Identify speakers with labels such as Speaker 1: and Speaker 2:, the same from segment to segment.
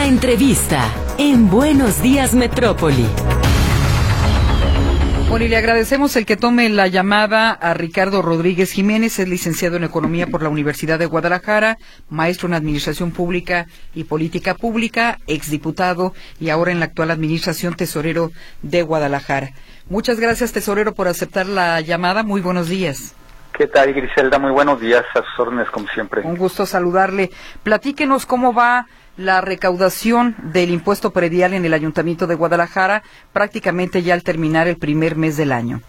Speaker 1: La entrevista en Buenos Días Metrópoli.
Speaker 2: Bueno, y le agradecemos el que tome la llamada a Ricardo Rodríguez Jiménez, es licenciado en Economía por la Universidad de Guadalajara, maestro en Administración Pública y Política Pública, exdiputado y ahora en la actual Administración tesorero de Guadalajara. Muchas gracias, tesorero, por aceptar la llamada. Muy buenos días.
Speaker 3: ¿Qué tal, Griselda? Muy buenos días, a sus órdenes como siempre.
Speaker 2: Un gusto saludarle. Platíquenos cómo va la recaudación del impuesto predial en el Ayuntamiento de Guadalajara, prácticamente ya al terminar el primer mes del año.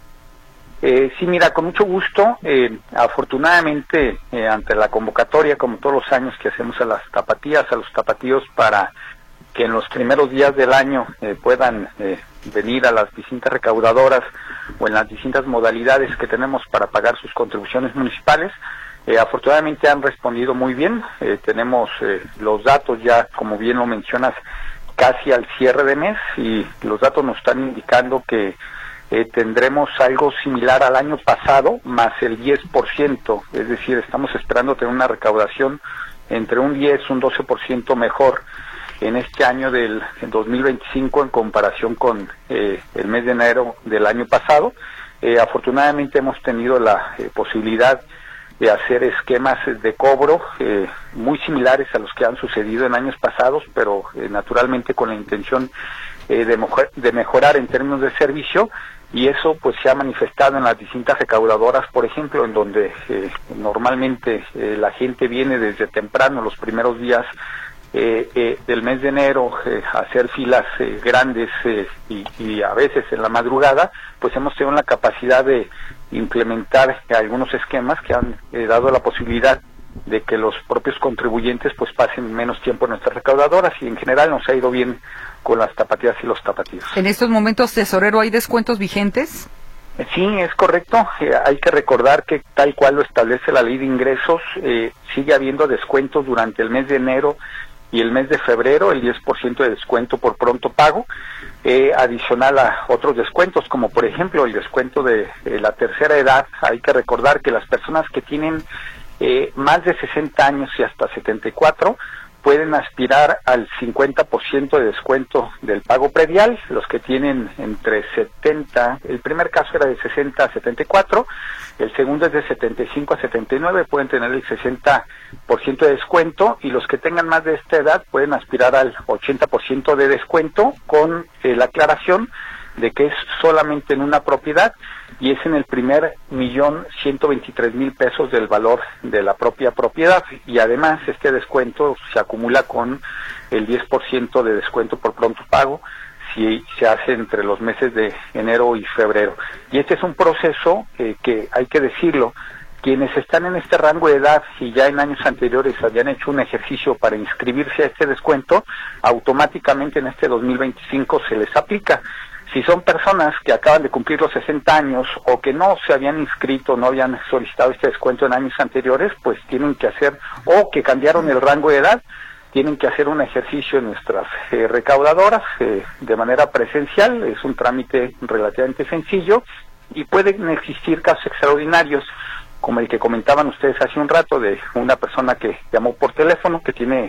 Speaker 3: Sí, mira, con mucho gusto. Afortunadamente, ante la convocatoria, como todos los años que hacemos a las tapatías, a los tapatíos, para que en los primeros días del año puedan venir a las distintas recaudadoras o en las distintas modalidades que tenemos para pagar sus contribuciones municipales, afortunadamente han respondido muy bien. Tenemos los datos ya, como bien lo mencionas, casi al cierre de mes, y los datos nos están indicando que tendremos algo similar al año pasado, más el 10%, es decir, estamos esperando tener una recaudación entre un 10 y un 12% mejor en este año del 2025 en comparación con el mes de enero del año pasado. Afortunadamente hemos tenido la posibilidad de hacer esquemas de cobro muy similares a los que han sucedido en años pasados, pero naturalmente con la intención de mejorar en términos de servicio, y eso pues se ha manifestado en las distintas recaudadoras, por ejemplo, en donde normalmente la gente viene desde temprano, los primeros días del mes de enero, a hacer filas grandes y a veces en la madrugada, pues hemos tenido la capacidad de implementar algunos esquemas que han dado la posibilidad de que los propios contribuyentes pues pasen menos tiempo en nuestras recaudadoras, y en general nos ha ido bien con las tapatías y los tapatíos.
Speaker 2: En estos momentos, tesorero, ¿hay descuentos vigentes?
Speaker 3: Sí, es correcto. Hay que recordar que tal cual lo establece la Ley de Ingresos, sigue habiendo descuentos durante el mes de enero y el mes de febrero, el 10% de descuento por pronto pago, adicional a otros descuentos, como por ejemplo el descuento de la tercera edad. Hay que recordar que las personas que tienen más de 60 años y hasta 74 pueden aspirar al 50% de descuento del pago predial. Los que tienen entre 70, el primer caso era de 60 a 74, el segundo es de 75 a 79, pueden tener el 60% de descuento, y los que tengan más de esta edad pueden aspirar al 80% de descuento, con la aclaración de que es solamente en una propiedad, y es en el primer 1,123,000 pesos del valor de la propia propiedad, y además este descuento se acumula con el 10% de descuento por pronto pago si se hace entre los meses de enero y febrero. Y este es un proceso que hay que decirlo, quienes están en este rango de edad y ya en años anteriores habían hecho un ejercicio para inscribirse a este descuento, automáticamente en este 2025 se les aplica. Si son personas que acaban de cumplir los 60 años o que no se habían inscrito, no habían solicitado este descuento en años anteriores, pues tienen que hacer, o que cambiaron el rango de edad, tienen que hacer un ejercicio en nuestras recaudadoras de manera presencial. Es un trámite relativamente sencillo, y pueden existir casos extraordinarios, como el que comentaban ustedes hace un rato, de una persona que llamó por teléfono, que tiene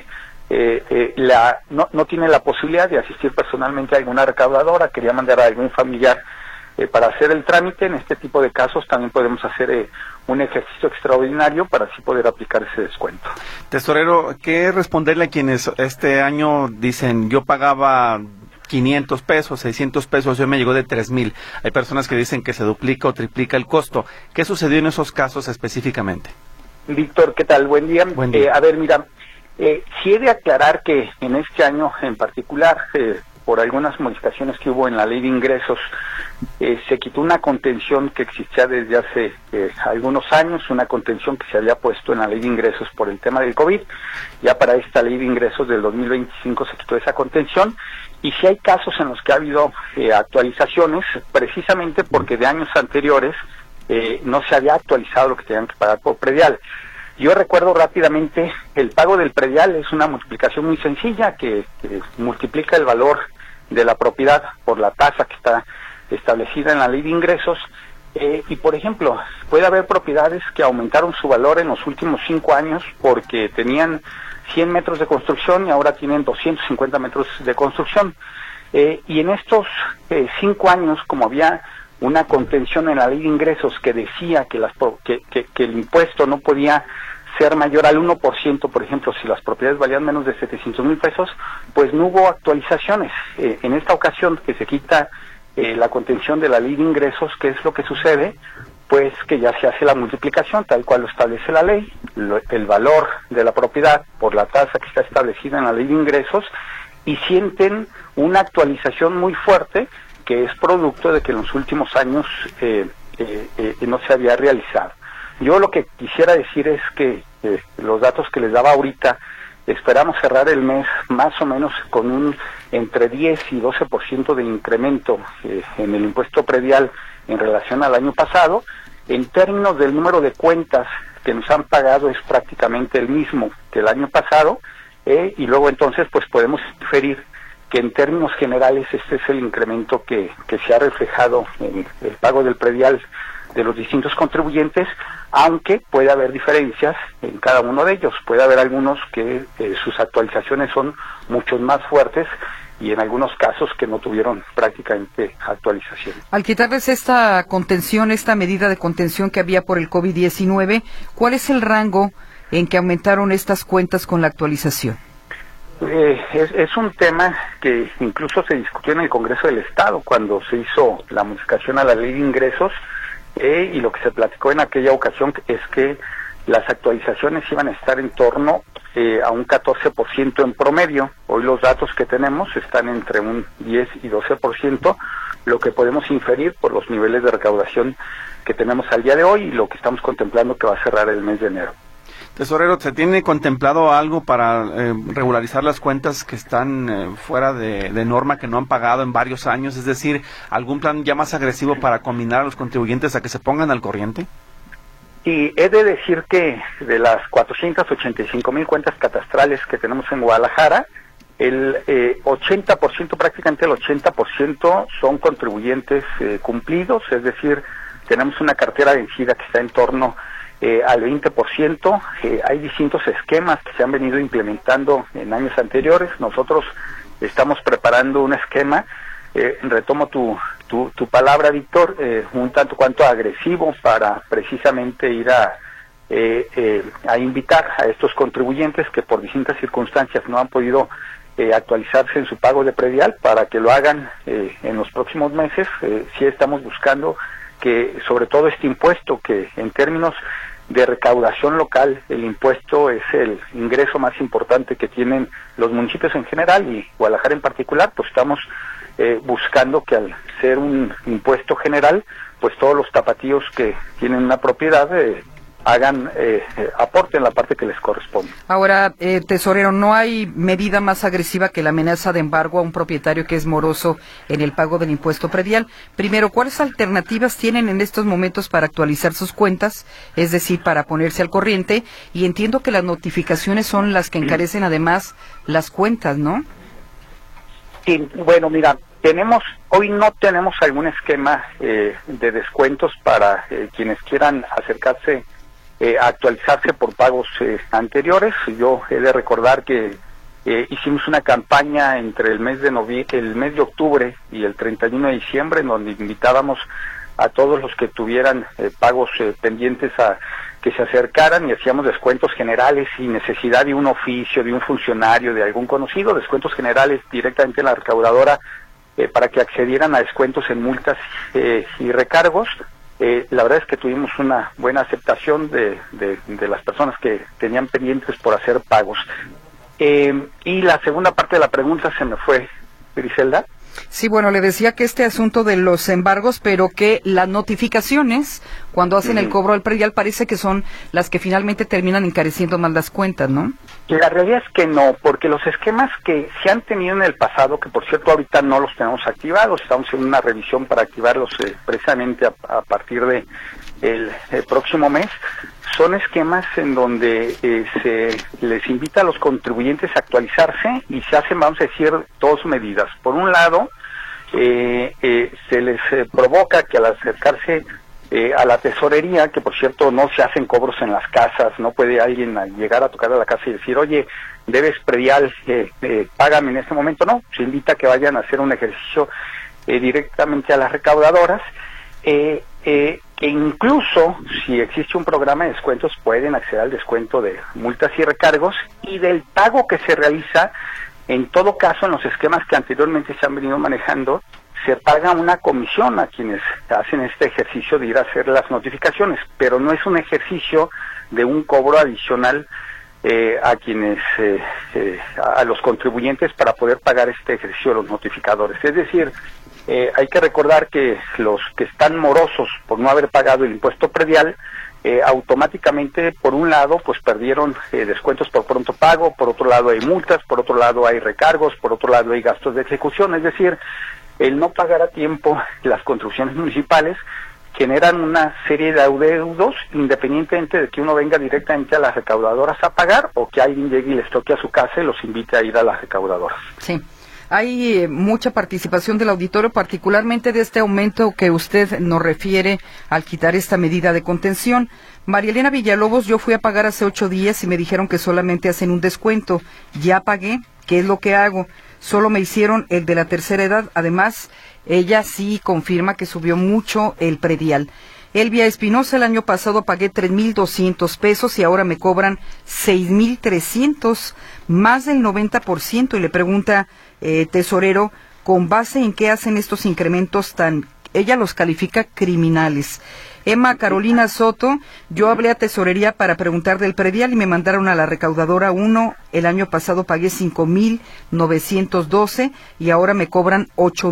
Speaker 3: no tiene la posibilidad de asistir personalmente a alguna recaudadora, quería mandar a algún familiar para hacer el trámite. En este tipo de casos también podemos hacer un ejercicio extraordinario para así poder aplicar ese descuento.
Speaker 4: Tesorero, ¿qué responderle a quienes este año dicen yo pagaba 500 pesos, 600 pesos, yo me llegó de 3,000? Hay personas que dicen que se duplica o triplica el costo. ¿Qué sucedió en esos casos específicamente?
Speaker 3: Víctor, ¿qué tal? Buen día.
Speaker 4: Buen día.
Speaker 3: A ver, mira, sí he de aclarar que en este año en particular, por algunas modificaciones que hubo en la Ley de Ingresos, se quitó una contención que existía desde hace algunos años, una contención que se había puesto en la Ley de Ingresos por el tema del COVID. Ya para esta Ley de Ingresos del 2025 se quitó esa contención, y sí hay casos en los que ha habido actualizaciones, precisamente porque de años anteriores no se había actualizado lo que tenían que pagar por predial. Yo recuerdo rápidamente, el pago del predial es una multiplicación muy sencilla que multiplica el valor de la propiedad por la tasa que está establecida en la Ley de Ingresos, y por ejemplo, puede haber propiedades que aumentaron su valor en los últimos 5 años porque tenían 100 metros de construcción y ahora tienen 250 metros de construcción. Y en estos 5 años, como había una contención en la ley de ingresos que decía que el impuesto no podía ser mayor al 1%, por ejemplo, si las propiedades valían menos de 700,000 pesos, pues no hubo actualizaciones. En esta ocasión que se quita la contención de la ley de ingresos, ¿qué es lo que sucede? Pues que ya se hace la multiplicación tal cual lo establece la ley, el valor de la propiedad por la tasa que está establecida en la ley de ingresos, y sienten una actualización muy fuerte que es producto de que en los últimos años no se había realizado. Yo lo que quisiera decir es que los datos que les daba ahorita, esperamos cerrar el mes más o menos con un entre 10 y 12% de incremento en el impuesto predial en relación al año pasado. En términos del número de cuentas que nos han pagado es prácticamente el mismo que el año pasado, y luego entonces pues podemos inferir que en términos generales este es el incremento que se ha reflejado en el pago del predial de los distintos contribuyentes, aunque puede haber diferencias en cada uno de ellos. Puede haber algunos que sus actualizaciones son mucho más fuertes y en algunos casos que no tuvieron prácticamente actualización.
Speaker 2: Al quitarles esta contención, esta medida de contención que había por el COVID-19, ¿cuál es el rango en que aumentaron estas cuentas con la actualización?
Speaker 3: Es un tema que incluso se discutió en el Congreso del Estado cuando se hizo la modificación a la ley de ingresos, y lo que se platicó en aquella ocasión es que las actualizaciones iban a estar en torno a un 14% en promedio. Hoy los datos que tenemos están entre un 10 y 12%, lo que podemos inferir por los niveles de recaudación que tenemos al día de hoy y lo que estamos contemplando que va a cerrar el mes de enero.
Speaker 4: Tesorero, ¿se tiene contemplado algo para regularizar las cuentas que están fuera de norma, que no han pagado en varios años? Es decir, ¿algún plan ya más agresivo para combinar a los contribuyentes a que se pongan al corriente?
Speaker 3: Y he de decir que de las 485,000 cuentas catastrales que tenemos en Guadalajara, el 80%, prácticamente el 80% son contribuyentes cumplidos, es decir, tenemos una cartera vencida que está en torno al 20%. Hay distintos esquemas que se han venido implementando en años anteriores. Nosotros estamos preparando un esquema, retomo tu palabra, Víctor, un tanto cuanto agresivo para precisamente ir a invitar a estos contribuyentes que por distintas circunstancias no han podido actualizarse en su pago de predial para que lo hagan en los próximos meses. Sí estamos buscando que sobre todo este impuesto, que en términos de recaudación local, el impuesto es el ingreso más importante que tienen los municipios en general y Guadalajara en particular, pues estamos buscando que al ser un impuesto general, pues todos los tapatíos que tienen una propiedad aporten la parte que les corresponde.
Speaker 2: Ahora, tesorero, ¿no hay medida más agresiva que la amenaza de embargo a un propietario que es moroso en el pago del impuesto predial? Primero, ¿cuáles alternativas tienen en estos momentos para actualizar sus cuentas? Es decir, para ponerse al corriente. Y entiendo que las notificaciones son las que encarecen además las cuentas, ¿no?
Speaker 3: Sí, bueno, mira, hoy no tenemos algún esquema de descuentos para quienes quieran acercarse a actualizarse por pagos anteriores. Yo he de recordar que hicimos una campaña entre el mes de octubre y el 31 de diciembre, en donde invitábamos a todos los que tuvieran pagos pendientes a que se acercaran y hacíamos descuentos generales sin necesidad de un oficio, de un funcionario, de algún conocido, descuentos generales directamente en la recaudadora para que accedieran a descuentos en multas y recargos. La verdad es que tuvimos una buena aceptación de las personas que tenían pendientes por hacer pagos. Y la segunda parte de la pregunta se me fue, Griselda.
Speaker 2: Sí, bueno, le decía que este asunto de los embargos, pero que las notificaciones, cuando hacen el cobro al predial, parece que son las que finalmente terminan encareciendo más las cuentas, ¿no?
Speaker 3: La realidad es que no, porque los esquemas que se han tenido en el pasado, que por cierto ahorita no los tenemos activados, estamos en una revisión para activarlos precisamente a partir de el próximo mes, son esquemas en donde se les invita a los contribuyentes a actualizarse y se hacen, vamos a decir, dos medidas. Por un lado, se les provoca que al acercarse a la tesorería, que por cierto no se hacen cobros en las casas, no puede alguien llegar a tocar a la casa y decir, oye, debes predial, págame en este momento. No, se invita a que vayan a hacer un ejercicio directamente a las recaudadoras, que incluso si existe un programa de descuentos pueden acceder al descuento de multas y recargos y del pago que se realiza. En todo caso, en los esquemas que anteriormente se han venido manejando, se paga una comisión a quienes hacen este ejercicio de ir a hacer las notificaciones, pero no es un ejercicio de un cobro adicional a quienes, a los contribuyentes para poder pagar este ejercicio de los notificadores. Es decir, hay que recordar que los que están morosos por no haber pagado el impuesto predial, automáticamente, por un lado, pues perdieron descuentos por pronto pago, por otro lado hay multas, por otro lado hay recargos, por otro lado hay gastos de ejecución. Es decir, el no pagar a tiempo las contribuciones municipales generan una serie de adeudos, independientemente de que uno venga directamente a las recaudadoras a pagar o que alguien llegue y les toque a su casa y los invite a ir a las recaudadoras.
Speaker 2: Sí. Hay mucha participación del auditorio, particularmente de este aumento que usted nos refiere al quitar esta medida de contención. María Elena Villalobos, yo fui a pagar hace 8 días y me dijeron que solamente hacen un descuento. Ya pagué, ¿qué es lo que hago? Solo me hicieron el de la tercera edad. Además, ella sí confirma que subió mucho el predial. Elvia Espinosa, el año pasado pagué 3,200 pesos y ahora me cobran 6,300, más del 90%. Y le pregunta, tesorero, ¿con base en qué hacen estos incrementos tan, ella los califica criminales? Emma Carolina Soto, yo hablé a tesorería para preguntar del predial y me mandaron a la recaudadora 1, el año pasado pagué 5,912 y ahora me cobran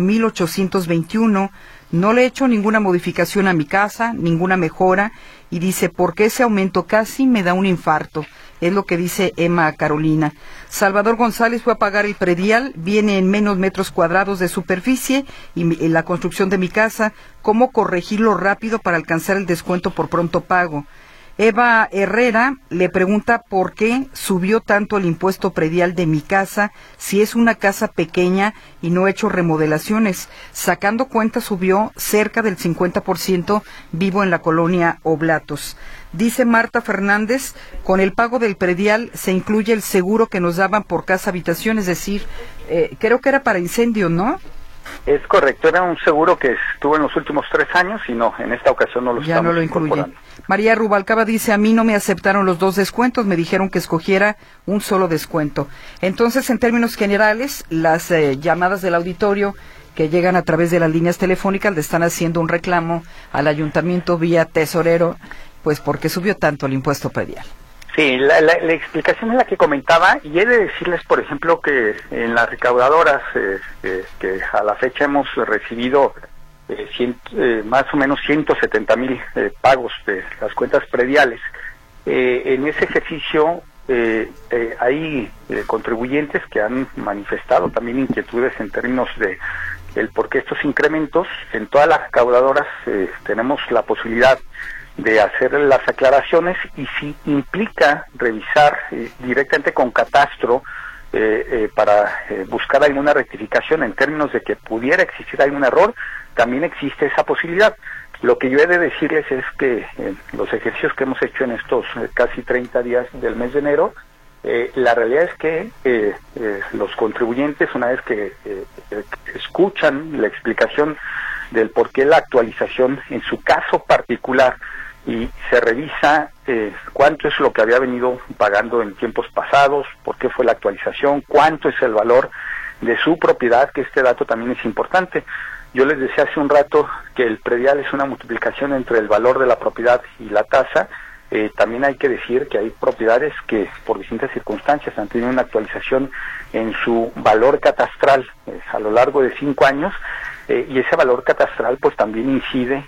Speaker 2: 8,821. No le he hecho ninguna modificación a mi casa, ninguna mejora, y dice, ¿por qué ese aumento? Casi me da un infarto. Es lo que dice Emma Carolina. Salvador González fue a pagar el predial, viene en menos metros cuadrados de superficie y la construcción de mi casa. ¿Cómo corregirlo rápido para alcanzar el descuento por pronto pago? Eva Herrera le pregunta por qué subió tanto el impuesto predial de mi casa si es una casa pequeña y no he hecho remodelaciones. Sacando cuenta subió cerca del 50%, vivo en la colonia Oblatos. Dice Marta Fernández, con el pago del predial se incluye el seguro que nos daban por casa habitación, es decir, creo que era para incendio, ¿no?
Speaker 3: Es correcto, era un seguro que estuvo en los últimos 3 años y no, en esta ocasión no lo
Speaker 2: ya
Speaker 3: estamos
Speaker 2: no lo incluye.
Speaker 3: incorporando.
Speaker 2: María Rubalcaba dice, a mí no me aceptaron los 2 descuentos, me dijeron que escogiera un solo descuento. Entonces, en términos generales, las llamadas del auditorio que llegan a través de las líneas telefónicas le están haciendo un reclamo al ayuntamiento vía tesorero, pues porque subió tanto el impuesto predial.
Speaker 3: Sí, la explicación es la que comentaba, y he de decirles, por ejemplo, que en las recaudadoras, que a la fecha hemos recibido más o menos 170,000 pagos de las cuentas prediales. En ese ejercicio hay contribuyentes que han manifestado también inquietudes en términos de el por qué estos incrementos. En todas las recaudadoras tenemos la posibilidad de hacer las aclaraciones, y si implica revisar directamente con Catastro para buscar alguna rectificación en términos de que pudiera existir algún error, también existe esa posibilidad. Lo que yo he de decirles es que los ejercicios que hemos hecho en estos casi 30 días del mes de enero, la realidad es que los contribuyentes, una vez que escuchan la explicación del por qué la actualización en su caso particular, y se revisa cuánto es lo que había venido pagando en tiempos pasados, por qué fue la actualización, cuánto es el valor de su propiedad, que este dato también es importante. Yo les decía hace un rato que el predial es una multiplicación entre el valor de la propiedad y la tasa. También hay que decir que hay propiedades que por distintas circunstancias han tenido una actualización en su valor catastral a lo largo de 5 años, y ese valor catastral pues también incide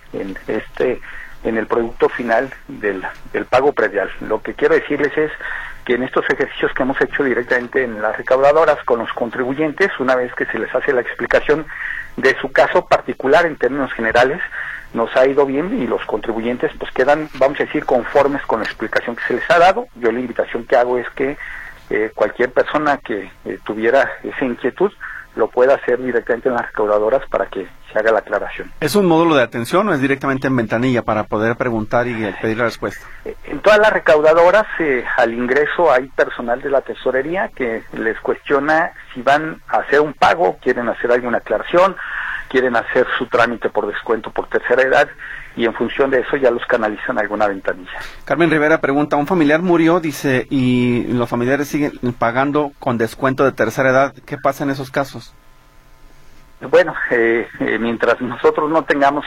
Speaker 3: en el producto final del pago predial. Lo que quiero decirles es que en estos ejercicios que hemos hecho directamente en las recaudadoras con los contribuyentes, una vez que se les hace la explicación de su caso particular en términos generales, nos ha ido bien y los contribuyentes pues quedan, vamos a decir, conformes con la explicación que se les ha dado. Yo la invitación que hago es que cualquier persona que tuviera esa inquietud lo pueda hacer directamente en las recaudadoras para que se haga la aclaración.
Speaker 4: ¿Es un módulo de atención o es directamente en ventanilla para poder preguntar y pedir la respuesta?
Speaker 3: En todas las recaudadoras, al ingreso hay personal de la tesorería que les cuestiona si van a hacer un pago, quieren hacer alguna aclaración, quieren hacer su trámite por descuento por tercera edad, y en función de eso ya los canalizan a alguna ventanilla.
Speaker 4: Carmen Rivera pregunta, un familiar murió, dice, y los familiares siguen pagando con descuento de tercera edad. ¿Qué pasa en esos casos?
Speaker 3: Bueno, mientras nosotros no tengamos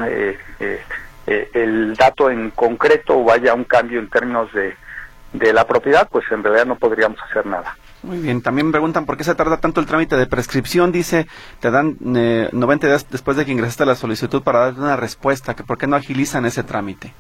Speaker 3: el dato en concreto o haya un cambio en términos de la propiedad, pues en realidad no podríamos hacer nada.
Speaker 4: Muy bien, también me preguntan por qué se tarda tanto el trámite de prescripción. Dice, te dan 90 días después de que ingresaste la solicitud para darte una respuesta, que por qué no agilizan ese trámite.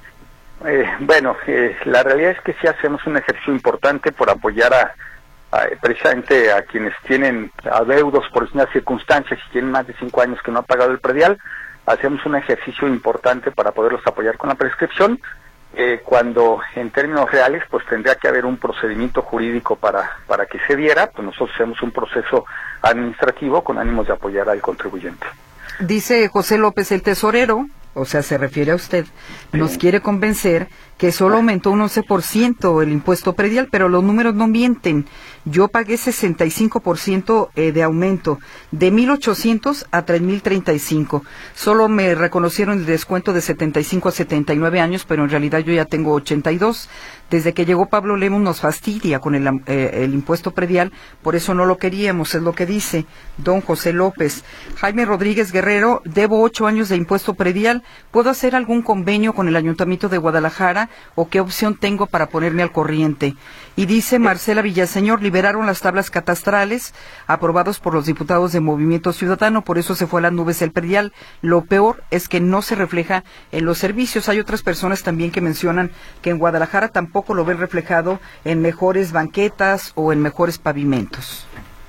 Speaker 3: La realidad es que sí hacemos un ejercicio importante por apoyar precisamente a quienes tienen adeudos por unas circunstancias y tienen más de 5 años que no han pagado el predial. Hacemos un ejercicio importante para poderlos apoyar con la prescripción. Cuando en términos reales pues tendría que haber un procedimiento jurídico para que se diera, pues nosotros hacemos un proceso administrativo con ánimos de apoyar al contribuyente.
Speaker 2: Dice José López, el tesorero, o sea, se refiere a usted, nos quiere convencer que solo aumentó un 11% el impuesto predial, pero los números no mienten. Yo pagué 65% de aumento, de 1,800 a 3,035. Solo me reconocieron el descuento de 75 a 79 años, pero en realidad yo ya tengo 82. Desde que llegó Pablo Lemus nos fastidia con el impuesto predial, por eso no lo queríamos, es lo que dice don José López. Jaime Rodríguez Guerrero, debo 8 años de impuesto predial, ¿puedo hacer algún convenio con el Ayuntamiento de Guadalajara o qué opción tengo para ponerme al corriente? Y dice Marcela Villaseñor, liberaron las tablas catastrales aprobados por los diputados de Movimiento Ciudadano, por eso se fue a las nubes el predial. Lo peor es que no se refleja en los servicios. Hay otras personas también que mencionan que en Guadalajara tampoco lo ven reflejado en mejores banquetas o en mejores pavimentos.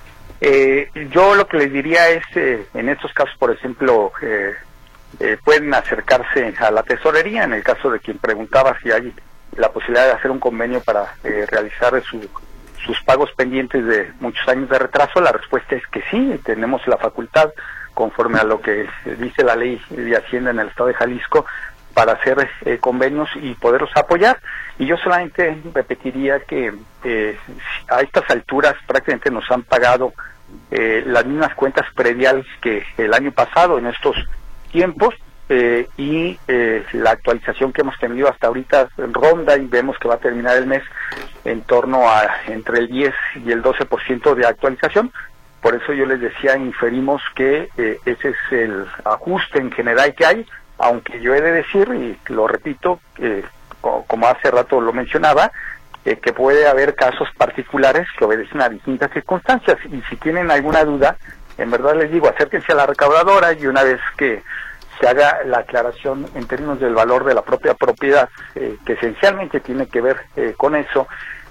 Speaker 3: Yo lo que les diría es, en estos casos, por ejemplo, pueden acercarse a la tesorería, en el caso de quien preguntaba si hay la posibilidad de hacer un convenio para realizar sus pagos pendientes de muchos años de retraso. La respuesta es que sí, tenemos la facultad, conforme a lo que dice la ley de Hacienda en el estado de Jalisco, para hacer convenios y poderlos apoyar. Y yo solamente repetiría que a estas alturas prácticamente nos han pagado las mismas cuentas prediales que el año pasado en estos tiempos, y la actualización que hemos tenido hasta ahorita ronda y vemos que va a terminar el mes en torno a entre el 10 y el 12% de actualización. Por eso yo les decía, inferimos que ese es el ajuste en general que hay, aunque yo he de decir, y lo repito, como hace rato lo mencionaba, que puede haber casos particulares que obedecen a distintas circunstancias, y si tienen alguna duda, en verdad les digo, acérquense a la recaudadora, y una vez que se haga la aclaración en términos del valor de la propia propiedad, que esencialmente tiene que ver con eso,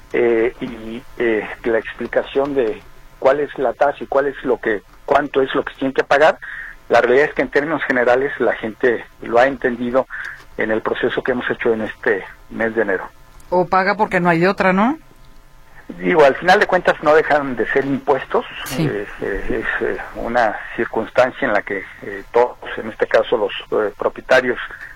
Speaker 3: y la explicación de cuál es la tasa y cuánto es lo que tienen que pagar. La realidad es que en términos generales la gente lo ha entendido en el proceso que hemos hecho en este mes de enero.
Speaker 2: O paga porque no hay de otra, ¿no?
Speaker 3: Digo, al final de cuentas no dejan de ser impuestos.
Speaker 2: Sí.
Speaker 3: Es una circunstancia en la que todos, en este caso los propietarios,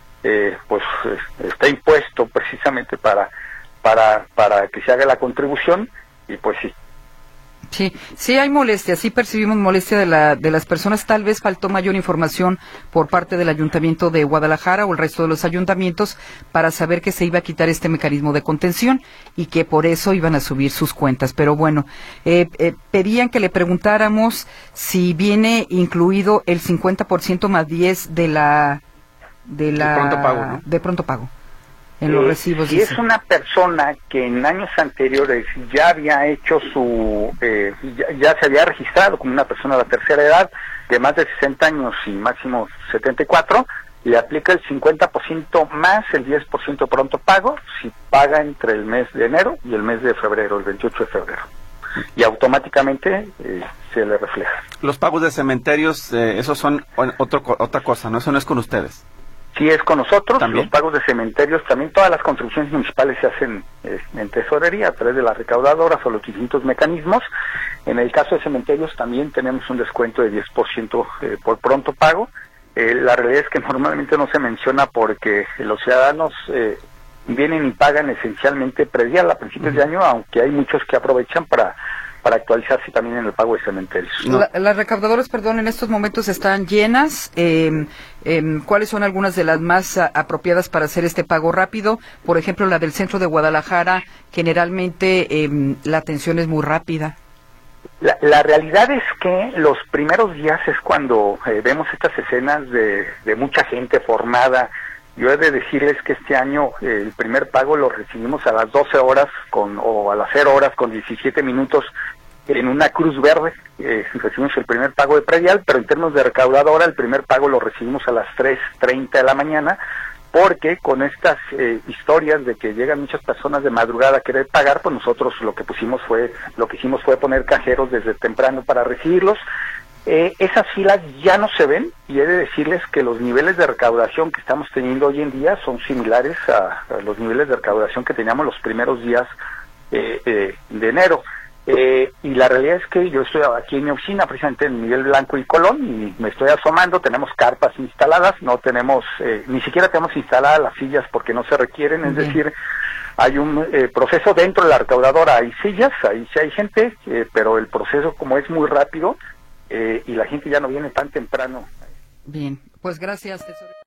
Speaker 3: está impuesto precisamente para que se haga la contribución, y pues sí.
Speaker 2: Sí hay molestia, sí percibimos molestia de las personas. Tal vez faltó mayor información por parte del Ayuntamiento de Guadalajara o el resto de los ayuntamientos para saber que se iba a quitar este mecanismo de contención y que por eso iban a subir sus cuentas. Pero bueno, pedían que le preguntáramos si viene incluido el 50% más 10 de
Speaker 4: pronto pago, ¿no?
Speaker 2: De pronto pago. En los recibos.
Speaker 3: Si es una persona que en años anteriores ya había hecho ya se había registrado como una persona de la tercera edad, de más de 60 años y máximo 74, le aplica el 50% más el 10% pronto pago, si paga entre el mes de enero y el mes de febrero, el 28 de febrero. Y automáticamente se le refleja.
Speaker 4: Los pagos de cementerios, esos son otra cosa, ¿no? Eso no es con ustedes.
Speaker 3: Sí es con nosotros.
Speaker 4: ¿También?
Speaker 3: Los pagos de cementerios, también todas las construcciones municipales se hacen en tesorería a través de las recaudadoras o los distintos mecanismos. En el caso de cementerios también tenemos un descuento de 10% por pronto pago. La realidad es que normalmente no se menciona porque los ciudadanos vienen y pagan esencialmente predial a principios de año, aunque hay muchos que aprovechan para actualizarse también en el pago de cementerios.
Speaker 2: No. Las recaudadoras, perdón, en estos momentos están llenas. ¿Cuáles son algunas de las más apropiadas para hacer este pago rápido? Por ejemplo, la del centro de Guadalajara, generalmente la atención es muy rápida.
Speaker 3: La realidad es que los primeros días es cuando vemos estas escenas de mucha gente formada. Yo he de decirles que este año el primer pago lo recibimos a las 12 horas o a las 0 horas con 17 minutos en una cruz verde. Recibimos el primer pago de predial, pero en términos de recaudadora el primer pago lo recibimos a las 3:30 de la mañana, porque con estas historias de que llegan muchas personas de madrugada a querer pagar, pues nosotros lo que hicimos fue poner cajeros desde temprano para recibirlos. Esas filas ya no se ven, y he de decirles que los niveles de recaudación que estamos teniendo hoy en día son similares a los niveles de recaudación que teníamos los primeros días de enero. Y la realidad es que yo estoy aquí en mi oficina, precisamente en Miguel Blanco y Colón, y me estoy asomando. Tenemos carpas instaladas, no tenemos, ni siquiera tenemos instaladas las sillas porque no se requieren, es decir, hay un proceso dentro de la recaudadora, hay sillas, ahí sí hay gente, pero el proceso como es muy rápido, y la gente ya no viene tan temprano.
Speaker 2: Bien, pues gracias, tesorero.